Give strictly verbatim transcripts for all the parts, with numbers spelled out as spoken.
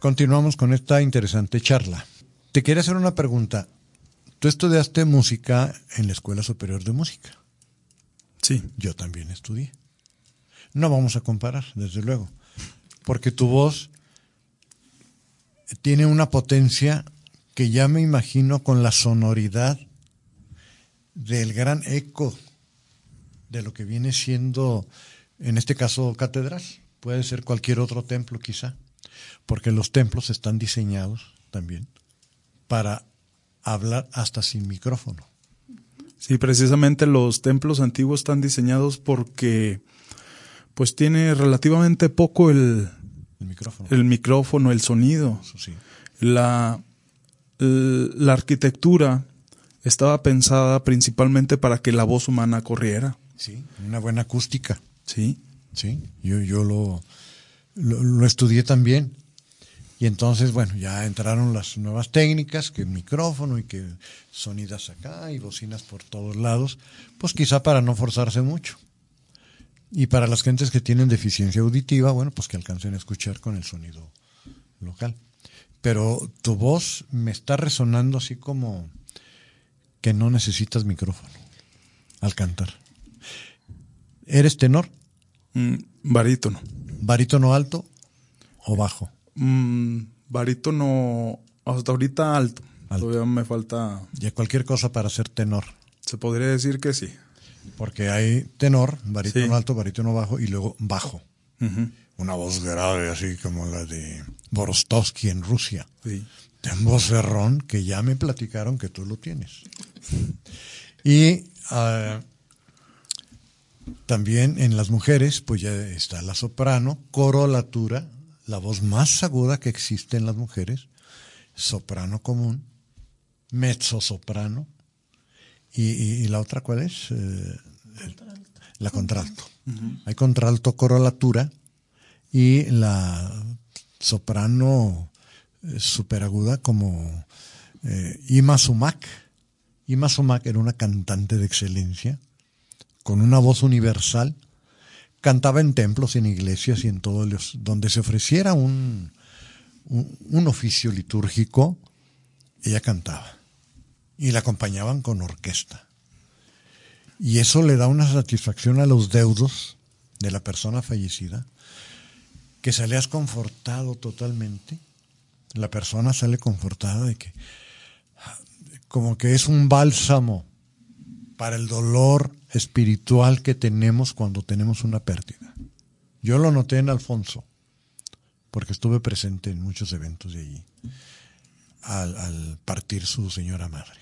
Continuamos con esta interesante charla. Te quería hacer una pregunta. Tú estudiaste música en la Escuela Superior de Música. Sí. Yo también estudié. No vamos a comparar, desde luego, porque tu voz tiene una potencia que ya me imagino con la sonoridad del gran eco de lo que viene siendo, en este caso, catedral. Puede ser cualquier otro templo quizá, porque los templos están diseñados también para hablar hasta sin micrófono. Sí, precisamente los templos antiguos están diseñados porque pues tiene relativamente poco el, el micrófono, el micrófono, el sonido. Eso sí. La, la arquitectura estaba pensada principalmente para que la voz humana corriera. Sí, una buena acústica. Sí. Sí, yo, yo lo, lo, lo estudié también. Y entonces, bueno, ya entraron las nuevas técnicas, que micrófono y que sonidas acá y bocinas por todos lados, pues quizá para no forzarse mucho. Y para las gentes que tienen deficiencia auditiva, bueno, pues que alcancen a escuchar con el sonido local. Pero tu voz me está resonando así como que no necesitas micrófono al cantar. ¿Eres tenor? Mm, barítono. ¿Barítono alto o bajo? Mm, barítono hasta ahorita alto. alto. Todavía me falta... Y cualquier cosa para ser tenor. Se podría decir que sí. Porque hay tenor, barítono sí. alto, barítono bajo y luego bajo. Uh-huh. Una voz grave así como la de Borostovsky en Rusia. Sí. De un vocerrón que ya me platicaron que tú lo tienes. Y uh, también en las mujeres, pues ya está la soprano, corolatura, la voz más aguda que existe en las mujeres, soprano común, mezzosoprano, y, y, y la otra, ¿cuál es? Eh, contralto. La contralto. Uh-huh. Hay contralto, corolatura, y la soprano eh, superaguda como eh, Ima Sumac. Ima Sumac era una cantante de excelencia, con una voz universal. Cantaba en templos, en iglesias y en todos los donde se ofreciera un, un, un oficio litúrgico, ella cantaba. Y la acompañaban con orquesta. Y eso le da una satisfacción a los deudos de la persona fallecida, que salías confortado totalmente. La persona sale confortada de que, como que es un bálsamo para el dolor espiritual que tenemos cuando tenemos una pérdida. Yo lo noté en Alfonso, porque estuve presente en muchos eventos de allí, al, al partir su señora madre.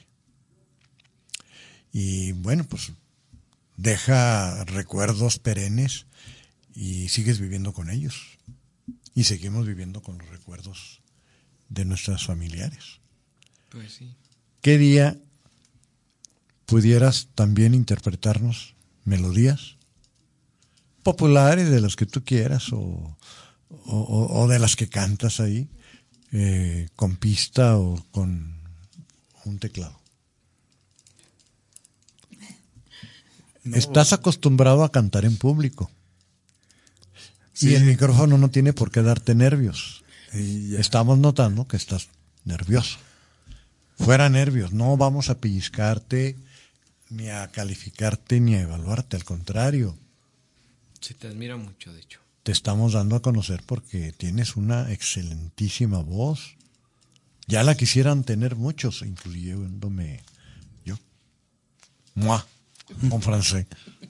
Y bueno, pues deja recuerdos perennes y sigues viviendo con ellos. Y seguimos viviendo con los recuerdos de nuestras familiares. Pues sí. ¿Qué día pudieras también interpretarnos melodías populares de las que tú quieras o, o, o de las que cantas ahí, eh, con pista o con un teclado? No. Estás acostumbrado a cantar en público. Sí. Y el micrófono no tiene por qué darte nervios. Sí, estamos notando que estás nervioso. Fuera nervios, no vamos a pellizcarte, ni a calificarte, ni a evaluarte, al contrario. Se te admira mucho, de hecho. Te estamos dando a conocer porque tienes una excelentísima voz. Ya la quisieran tener muchos, incluyéndome yo. Moi, en francés.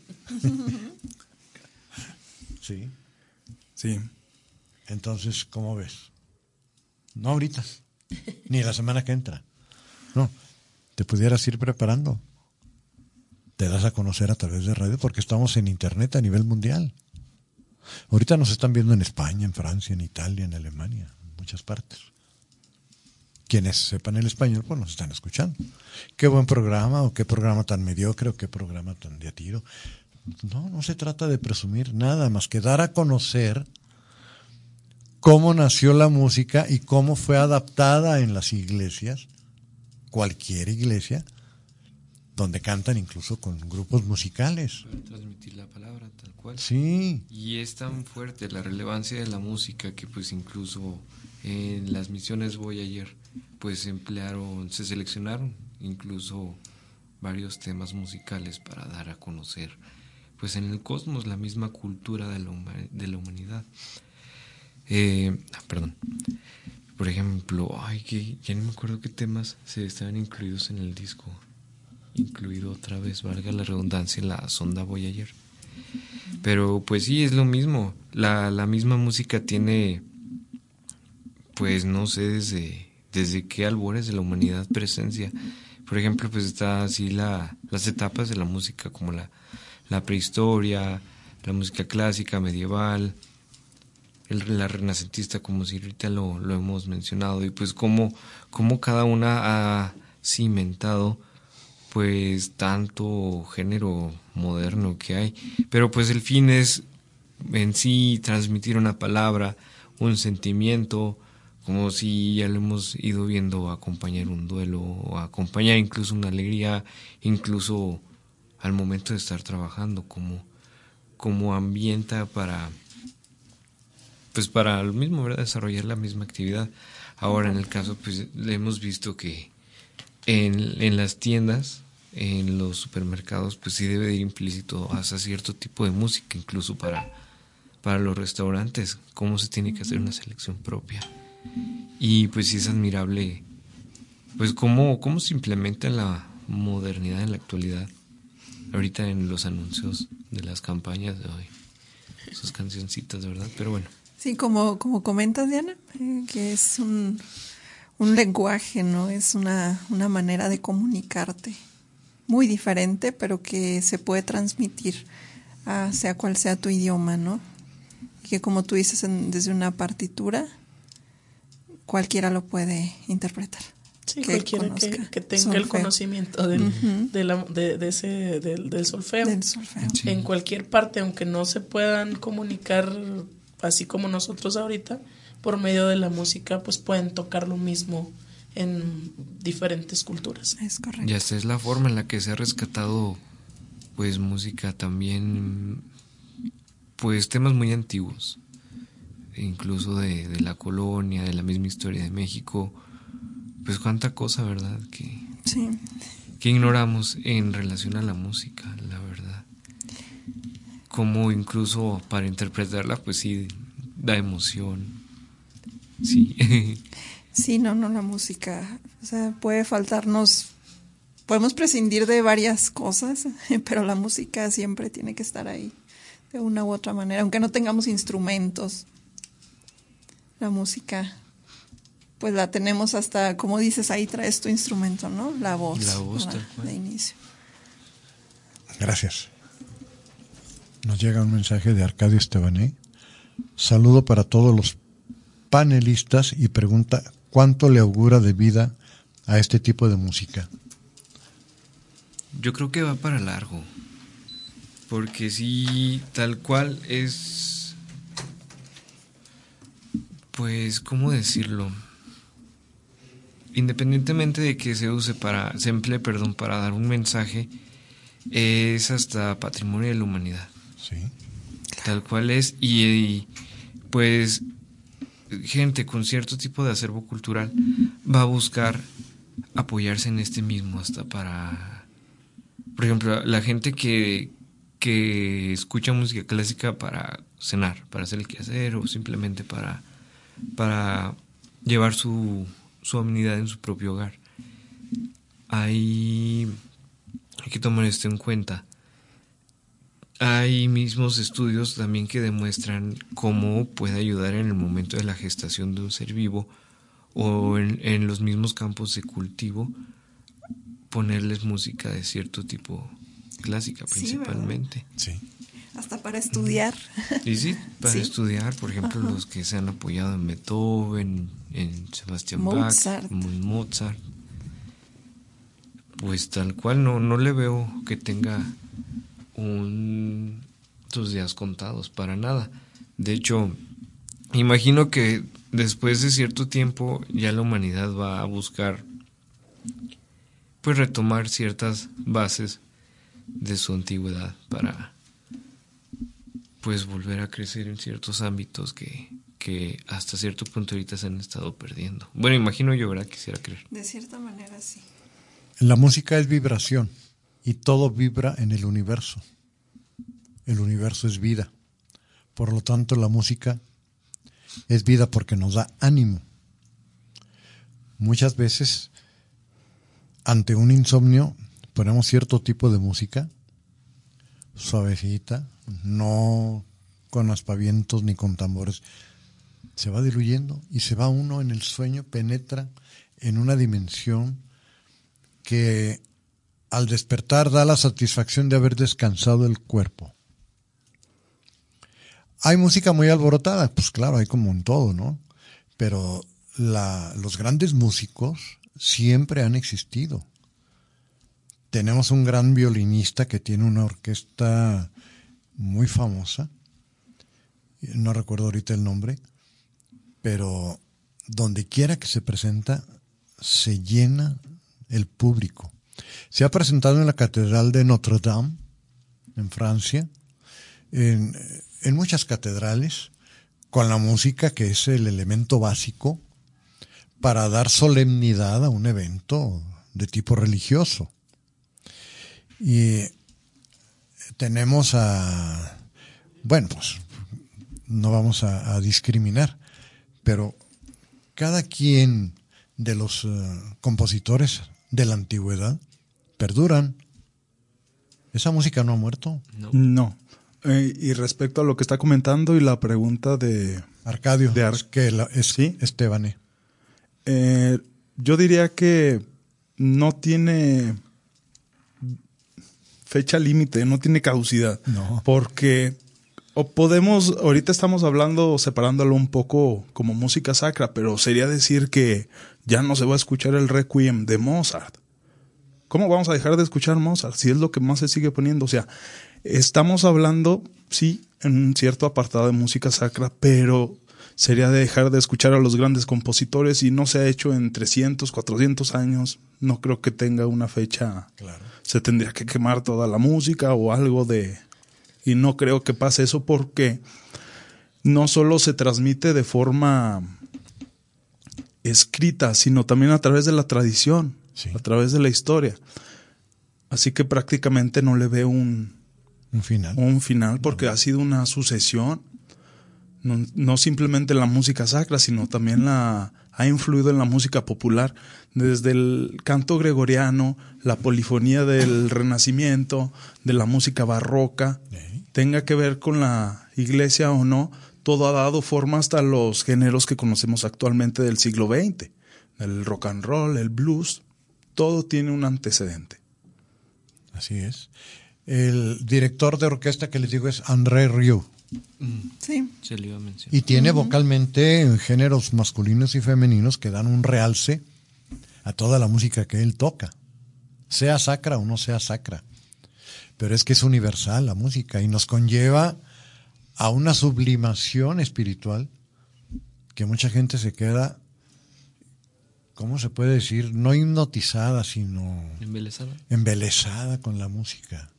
Sí. Sí. Entonces, ¿cómo ves? No ahorita, ni la semana que entra. No, te pudieras ir preparando. Te das a conocer a través de radio porque estamos en internet a nivel mundial. Ahorita nos están viendo en España, en Francia, en Italia, en Alemania, en muchas partes. Quienes sepan el español, pues nos están escuchando. Qué buen programa, o qué programa tan mediocre, o qué programa tan de a tiro. No, no se trata de presumir nada más que dar a conocer cómo nació la música y cómo fue adaptada en las iglesias, cualquier iglesia, donde cantan incluso con grupos musicales. Para transmitir la palabra tal cual. Sí. Y es tan fuerte la relevancia de la música que pues incluso En las misiones Voyager, pues se emplearon, se seleccionaron incluso varios temas musicales para dar a conocer, pues en el cosmos, la misma cultura de la, huma- de la humanidad. Eh, ah, perdón. Por ejemplo, ay, que ya no me acuerdo qué temas se estaban incluidos en el disco. Incluido otra vez, valga la redundancia, la sonda Voyager. Pero pues sí, es lo mismo. La, la misma música tiene, pues no sé desde, desde qué albores de la humanidad presencia. Por ejemplo, pues está así la, las etapas de la música, como la, la prehistoria, la música clásica, medieval, el, la renacentista, como si ahorita lo, lo hemos mencionado, y pues cómo, cómo cada una ha cimentado pues tanto género moderno que hay, pero pues el fin es en sí transmitir una palabra, un sentimiento, como si ya lo hemos ido viendo, acompañar un duelo, o acompañar incluso una alegría, incluso al momento de estar trabajando, como, como ambienta para, pues para lo mismo, ¿verdad? Desarrollar la misma actividad. Ahora en el caso, pues hemos visto que en, en las tiendas, en los supermercados, pues sí debe de ir implícito hasta cierto tipo de música, incluso para, para los restaurantes, cómo se tiene que hacer una selección propia. Y pues sí es admirable, pues cómo, cómo se implementa la modernidad en la actualidad, ahorita en los anuncios de las campañas de hoy, sus cancioncitas, ¿verdad? Pero bueno. Sí, como, como comentas, Diana, eh, que es un, un lenguaje, ¿no? Es una, una manera de comunicarte muy diferente, pero que se puede transmitir a sea cual sea tu idioma, ¿no? Y que como tú dices, en, desde una partitura, cualquiera lo puede interpretar. Sí, que cualquiera que, que tenga solfeo. El conocimiento del, uh-huh. de, la, de, de ese, del, del solfeo. Del solfeo. Sí. En cualquier parte, aunque no se puedan comunicar así como nosotros ahorita, por medio de la música, pues pueden tocar lo mismo en diferentes culturas. Es correcto. Y esta es la forma en la que se ha rescatado, pues, música también, pues, temas muy antiguos, incluso de, de la colonia, de la misma historia de México. Pues cuánta cosa, ¿verdad? Que, sí. que ignoramos en relación a la música, la verdad. Como incluso para interpretarla, pues sí, da emoción. Sí. Sí, no, no, la música. O sea, puede faltarnos, podemos prescindir de varias cosas, pero la música siempre tiene que estar ahí, de una u otra manera. Aunque no tengamos instrumentos, la música... pues la tenemos hasta, como dices, ahí traes tu instrumento, ¿no? La voz. La voz, la, de inicio. Gracias. Nos llega un mensaje de Arcadio Estebané. Saludo para todos los panelistas y pregunta cuánto le augura de vida a este tipo de música. Yo creo que va para largo, porque sí, tal cual es, pues, ¿cómo decirlo? Independientemente de que se use para, se emplee, perdón, para dar un mensaje, es hasta patrimonio de la humanidad. Sí. Tal cual es, y, y pues gente con cierto tipo de acervo cultural va a buscar apoyarse en este mismo hasta para, por ejemplo, la gente que, que escucha música clásica para cenar, para hacer el quehacer o simplemente para, para llevar su su amenidad en su propio hogar. Hay, hay que tomar esto en cuenta. Hay mismos estudios también que demuestran cómo puede ayudar en el momento de la gestación de un ser vivo o en, en los mismos campos de cultivo, ponerles música de cierto tipo, clásica principalmente. Sí, hasta para estudiar. Y sí, para sí. estudiar, por ejemplo, Ajá. los que se han apoyado en Beethoven, en Sebastián Mozart. Bach, en Mozart. Pues tal cual, no, no le veo que tenga un, sus días contados, para nada. De hecho, imagino que después de cierto tiempo ya la humanidad va a buscar, pues, retomar ciertas bases de su antigüedad para, pues, volver a crecer en ciertos ámbitos que, que hasta cierto punto ahorita se han estado perdiendo. Bueno, imagino yo, ¿verdad? Quisiera creer. De cierta manera, sí. La música es vibración y todo vibra en el universo. El universo es vida. Por lo tanto, la música es vida porque nos da ánimo. Muchas veces, ante un insomnio, ponemos cierto tipo de música, suavecita, no con aspavientos ni con tambores. Se va diluyendo y se va uno en el sueño, penetra en una dimensión que al despertar da la satisfacción de haber descansado el cuerpo. Hay música muy alborotada, pues claro, hay como en todo, ¿no? Pero la, los grandes músicos siempre han existido. Tenemos un gran violinista que tiene una orquesta muy famosa, no recuerdo ahorita el nombre, pero donde quiera que se presenta, se llena el público. Se ha presentado en la Catedral de Notre Dame, en Francia, en, en muchas catedrales, con la música que es el elemento básico para dar solemnidad a un evento de tipo religioso. Y tenemos a, bueno, pues no vamos a, a discriminar, pero cada quien de los uh, compositores de la antigüedad perduran. Esa música no ha muerto. No. no. Eh, y respecto a lo que está comentando y la pregunta de Arcadio, de Ar- es que la, es ¿sí? Estebane. Eh, yo diría que no tiene fecha límite, no tiene caducidad. No. Porque o podemos, ahorita estamos hablando, separándolo un poco como música sacra, pero sería decir que ya no se va a escuchar el Requiem de Mozart. ¿Cómo vamos a dejar de escuchar Mozart si es lo que más se sigue poniendo? O sea, estamos hablando, sí, en un cierto apartado de música sacra, pero sería de dejar de escuchar a los grandes compositores y no se ha hecho en trescientos, cuatrocientos años. No creo que tenga una fecha. Claro. Se tendría que quemar toda la música o algo de... Y no creo que pase eso porque no solo se transmite de forma escrita, sino también a través de la tradición, sí, a través de la historia. Así que prácticamente no le veo un, un final, un final porque no. Ha sido una sucesión. No, no simplemente la música sacra, sino también la ha influido en la música popular, desde el canto gregoriano, la polifonía del Renacimiento, de la música barroca, ¿eh? Tenga que ver con la iglesia o no, todo ha dado forma hasta los géneros que conocemos actualmente del siglo veinte, el rock and roll, el blues, todo tiene un antecedente. Así es. El director de orquesta que les digo es André Rieu. Sí. Se le iba a mencionar. Y tiene uh-huh. vocalmente géneros masculinos y femeninos que dan un realce a toda la música que él toca, sea sacra o no sea sacra. Pero es que es universal la música y nos conlleva a una sublimación espiritual que mucha gente se queda, ¿cómo se puede decir? No hipnotizada, sino embelesada, embelesada con la música.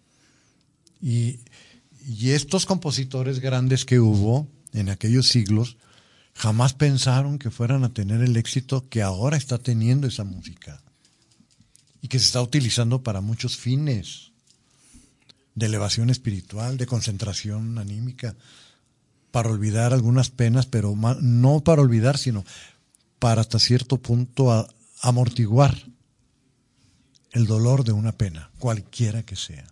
Y Y estos compositores grandes que hubo en aquellos siglos jamás pensaron que fueran a tener el éxito que ahora está teniendo esa música y que se está utilizando para muchos fines de elevación espiritual, de concentración anímica, para olvidar algunas penas, pero no para olvidar, sino para hasta cierto punto a, amortiguar el dolor de una pena, cualquiera que sea.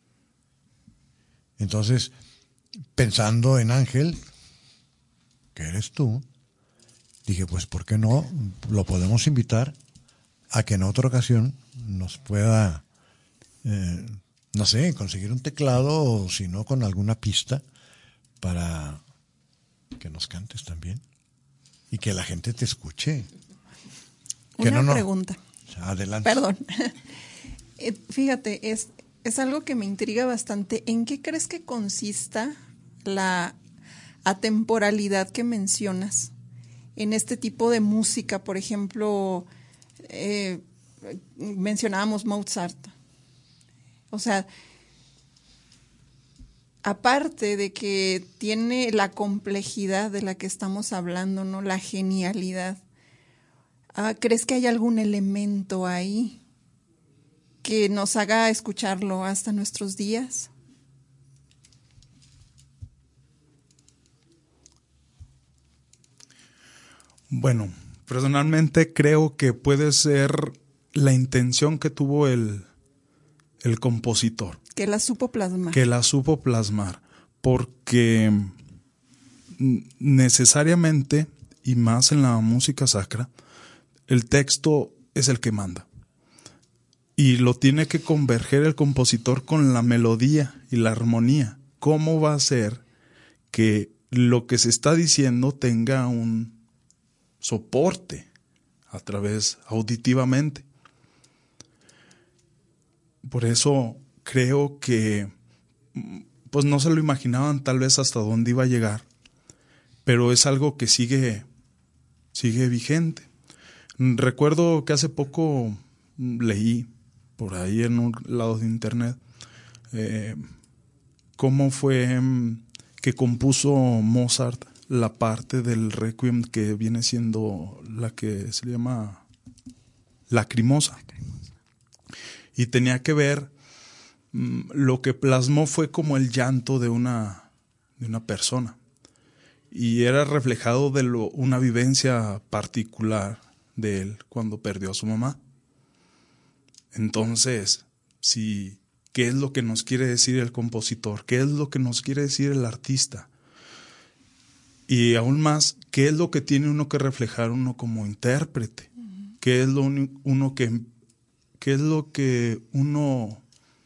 Entonces, pensando en Ángel, que eres tú, dije, pues, ¿por qué no? Lo podemos invitar a que en otra ocasión nos pueda, eh, no sé, conseguir un teclado o si no, con alguna pista para que nos cantes también y que la gente te escuche. Una que no, no. pregunta. Adelante. Perdón. Fíjate, es... Es algo que me intriga bastante. ¿En qué crees que consista la atemporalidad que mencionas en este tipo de música? Por ejemplo, eh, mencionábamos Mozart. O sea, aparte de que tiene la complejidad de la que estamos hablando, ¿no? La genialidad. Ah, ¿crees que hay algún elemento ahí que nos haga escucharlo hasta nuestros días? Bueno, personalmente creo que puede ser la intención que tuvo el, el compositor. Que la supo plasmar. Que la supo plasmar. Porque necesariamente, y más en la música sacra, el texto es el que manda. Y lo tiene que converger el compositor con la melodía y la armonía. ¿Cómo va a ser que lo que se está diciendo tenga un soporte a través auditivamente? Por eso creo que pues no se lo imaginaban tal vez hasta dónde iba a llegar, pero es algo que sigue sigue vigente. Recuerdo que hace poco leí por ahí en un lado de internet eh, cómo fue que compuso Mozart la parte del Requiem que viene siendo la que se llama Lacrimosa. Y tenía que ver, mmm, lo que plasmó fue como el llanto de una, de una persona. Y era reflejado de lo, una vivencia particular de él cuando perdió a su mamá. Entonces, si, ¿qué es lo que nos quiere decir el compositor? ¿Qué es lo que nos quiere decir el artista? Y aún más, ¿qué es lo que tiene uno que reflejar uno como intérprete? ¿Qué es lo uno que, qué es lo que uno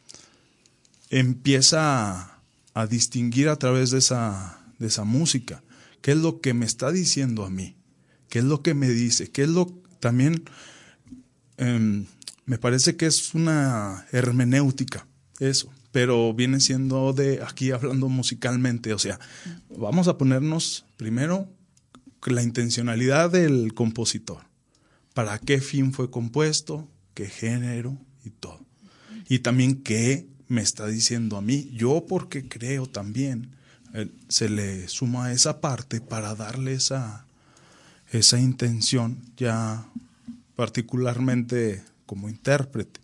empieza a, a distinguir a través de esa, de esa música? ¿Qué es lo que me está diciendo a mí? ¿Qué es lo que me dice? ¿Qué es lo también eh, me parece que es una hermenéutica eso? Pero viene siendo de aquí hablando musicalmente, o sea, vamos a ponernos primero la intencionalidad del compositor, para qué fin fue compuesto, qué género y todo. Y también qué me está diciendo a mí, yo porque creo también, eh, se le suma esa parte para darle esa, esa intención ya particularmente como intérprete.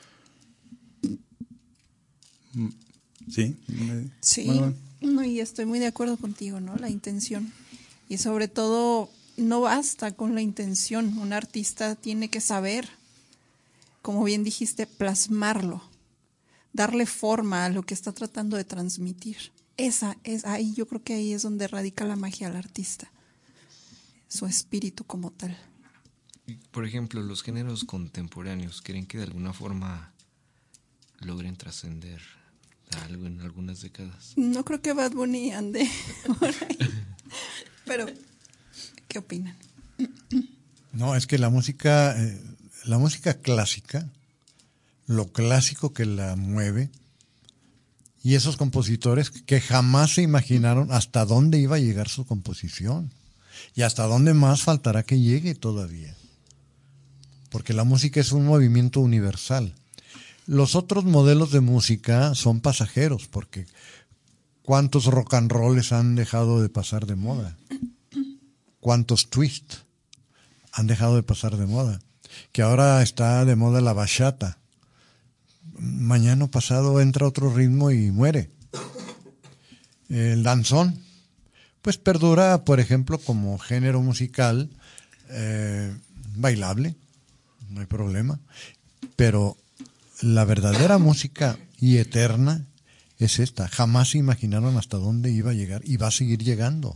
¿Sí? Sí, Bueno, no, y estoy muy de acuerdo contigo, ¿no? La intención. Y sobre todo, no basta con la intención. Un artista tiene que saber, como bien dijiste, plasmarlo, darle forma a lo que está tratando de transmitir. Esa es ahí, yo creo que ahí es donde radica la magia del artista, su espíritu como tal. Por ejemplo, los géneros contemporáneos, ¿creen que de alguna forma logren trascender algo en algunas décadas? No creo que Bad Bunny ande por ahí. Pero, ¿qué opinan? No, es que la música, eh, la música clásica, lo clásico que la mueve, y esos compositores que jamás se imaginaron hasta dónde iba a llegar su composición y hasta dónde más faltará que llegue todavía. Porque la música es un movimiento universal. Los otros modelos de música son pasajeros, porque ¿cuántos rock and rolls han dejado de pasar de moda? ¿Cuántos twists han dejado de pasar de moda? Que ahora está de moda la bachata. Mañana pasado entra otro ritmo y muere. El danzón, pues perdura, por ejemplo, como género musical eh, bailable, no hay problema, pero la verdadera música y eterna es esta. Jamás se imaginaron hasta dónde iba a llegar y va a seguir llegando.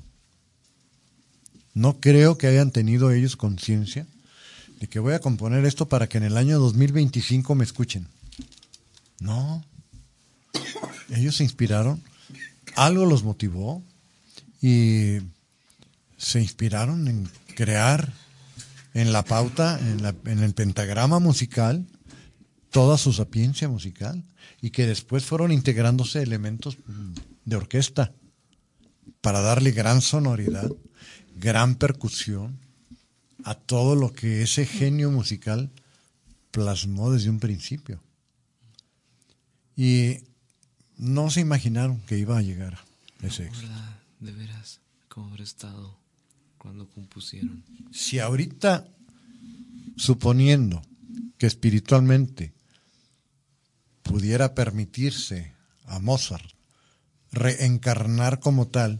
No creo que hayan tenido ellos conciencia de que voy a componer esto para que en el año dos mil veinticinco me escuchen. No. Ellos se inspiraron, algo los motivó y se inspiraron en crear en la pauta, en, la, en el pentagrama musical, toda su sapiencia musical, y que después fueron integrándose elementos de orquesta para darle gran sonoridad, gran percusión a todo lo que ese genio musical plasmó desde un principio. Y no no se imaginaron que iba a llegar ese éxito. ¿Verdad? De veras, ¿cómo habrá estado cuando compusieron? Si ahorita, suponiendo que espiritualmente pudiera permitirse a Mozart reencarnar como tal,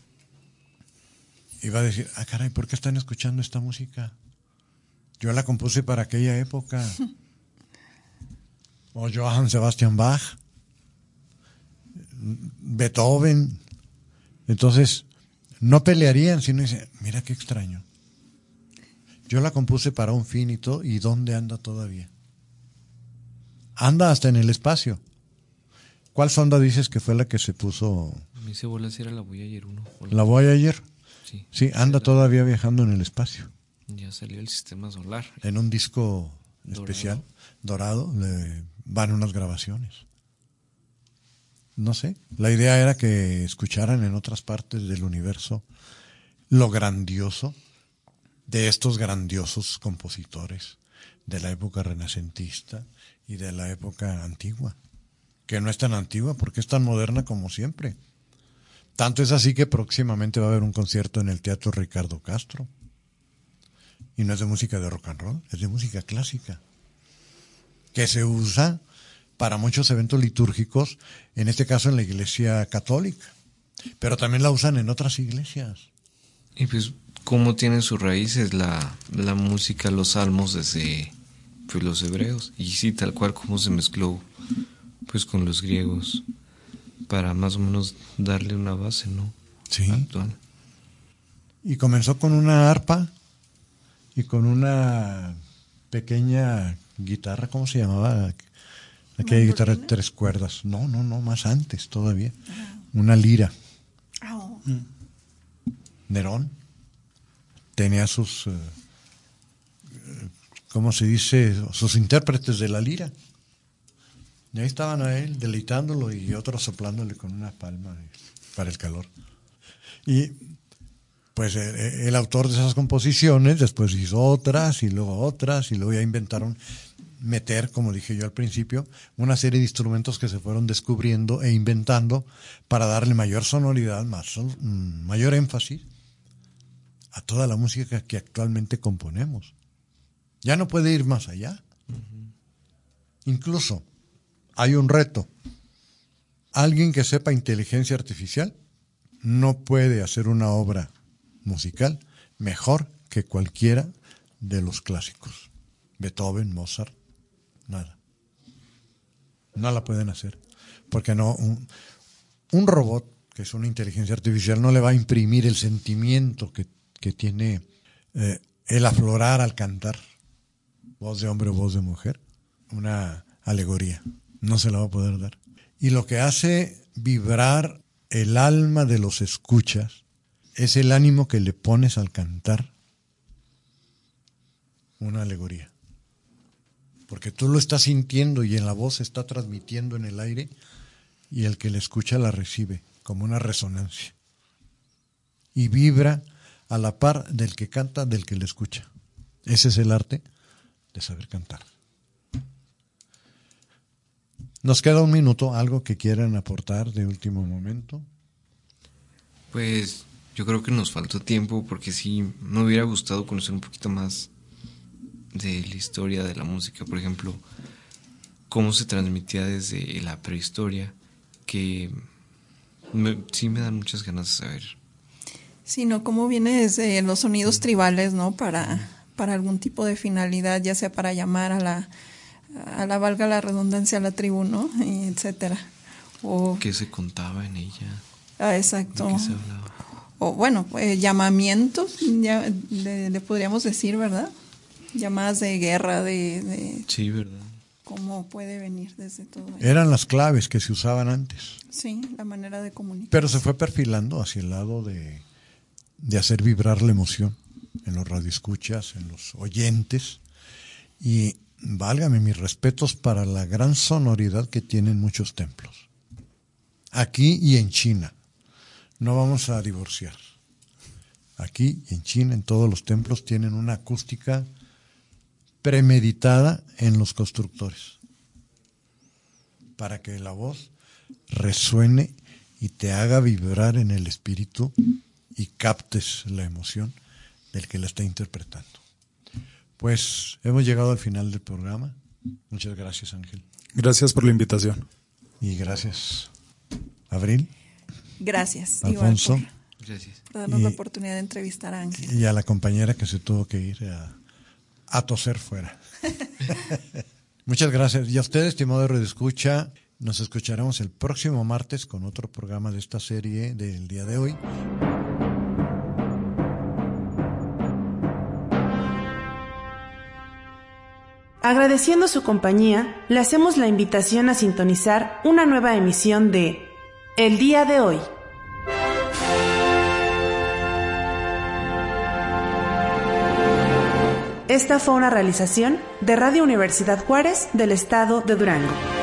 iba a decir, ah, caray, ¿por qué están escuchando esta música? Yo la compuse para aquella época. O Johann Sebastian Bach, Beethoven. Entonces, no pelearían, sino dicen, mira qué extraño. Yo la compuse para un fin y todo, ¿y dónde anda todavía? Anda hasta en el espacio. ¿Cuál sonda dices que fue la que se puso? A mí se voló a era la Voyager uno. ¿La Voyager? Sí. Sí, anda todavía viajando en el espacio. Ya salió el sistema solar. En un disco Dorado. especial, dorado, le van unas grabaciones. No sé, la idea era que escucharan en otras partes del universo lo grandioso de estos grandiosos compositores de la época renacentista y de la época antigua, que no es tan antigua porque es tan moderna como siempre. Tanto es así que próximamente va a haber un concierto en el Teatro Ricardo Castro. Y no es de música de rock and roll, es de música clásica, que se usa para muchos eventos litúrgicos, en este caso en la Iglesia Católica, pero también la usan en otras iglesias. Y pues, ¿cómo tienen sus raíces la, la música, los salmos desde pues, los hebreos? Y sí, tal cual como se mezcló pues con los griegos, para más o menos darle una base, ¿no? Sí. Actual. Y comenzó con una arpa y con una pequeña guitarra, ¿cómo se llamaba? Aquella guitarra de tres cuerdas. No, no, no, más antes todavía. Una lira. Oh. Nerón tenía sus, eh, ¿cómo se dice? Sus intérpretes de la lira. Y ahí estaban a él deleitándolo y otros soplándole con una palma para el calor. Y pues el, el autor de esas composiciones después hizo otras y luego otras y luego ya inventaron meter, como dije yo al principio, una serie de instrumentos que se fueron descubriendo e inventando para darle mayor sonoridad, más, mayor énfasis a toda la música que actualmente componemos. Ya no puede ir más allá. Uh-huh. Incluso hay un reto. Alguien que sepa inteligencia artificial no puede hacer una obra musical mejor que cualquiera de los clásicos. Beethoven, Mozart, nada. No la pueden hacer. Porque no, un, un robot, que es una inteligencia artificial, no le va a imprimir el sentimiento que, que tiene eh, el aflorar al cantar. Voz de hombre o voz de mujer. Una alegoría. No se la va a poder dar. Y lo que hace vibrar el alma de los escuchas es el ánimo que le pones al cantar una alegoría. Porque tú lo estás sintiendo y en la voz se está transmitiendo en el aire y el que le escucha la recibe como una resonancia. Y vibra a la par del que canta, del que le escucha. Ese es el arte de saber cantar. Nos queda un minuto, algo que quieran aportar de último momento. Pues yo creo que nos faltó tiempo porque sí me hubiera gustado conocer un poquito más de la historia de la música, por ejemplo, cómo se transmitía desde la prehistoria, que me, sí me dan muchas ganas de saber. Sí, ¿no? Cómo viene desde los sonidos mm. tribales, ¿no? Para, para algún tipo de finalidad, ya sea para llamar a la a la valga la redundancia a la tribu, ¿no? Y etcétera. O ¿qué se contaba en ella? Ah, exacto. ¿De qué se hablaba? O bueno, eh, llamamientos, ya le, le podríamos decir, ¿verdad? Llamadas de guerra, de, de sí, ¿verdad? ¿Cómo puede venir desde todo eso? Eran las claves que se usaban antes. Sí, la manera de comunicar. Pero se fue perfilando hacia el lado de, de hacer vibrar la emoción en los radioescuchas, en los oyentes. Y válgame mis respetos para la gran sonoridad que tienen muchos templos. Aquí y en China. No vamos a divorciar. Aquí y en China, en todos los templos, tienen una acústica premeditada en los constructores. Para que la voz resuene y te haga vibrar en el espíritu y captes la emoción del que la está interpretando. Pues hemos llegado al final del programa. Muchas gracias, Ángel. Gracias por la invitación. Y gracias, Abril. Gracias, Alfonso. igual por, Gracias. por darnos Y- la oportunidad de entrevistar a Ángel. Y a la compañera que se tuvo que ir a, a toser fuera. Muchas gracias. Y a usted, estimado radioescucha, nos escucharemos el próximo martes con otro programa de esta serie del día de hoy. Agradeciendo su compañía, le hacemos la invitación a sintonizar una nueva emisión de El Día de Hoy. Esta fue una realización de Radio Universidad Juárez del Estado de Durango.